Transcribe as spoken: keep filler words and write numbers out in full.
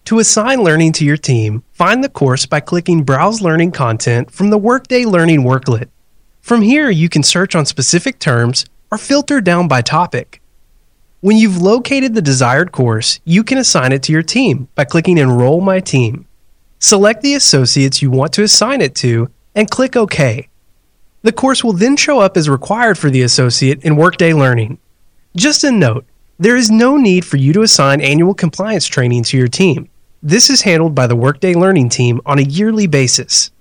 To assign learning to your team, find the course by clicking Browse Learning Content from the Workday Learning Worklet. From here, you can search on specific terms or filter down by topic. When you've located the desired course, you can assign it to your team by clicking Enroll My Team. Select the associates you want to assign it to and click OK. The course will then show up as required for the associate in Workday Learning. Just a note, there is no need for you to assign annual compliance training to your team. This is handled by the Workday Learning team on a yearly basis.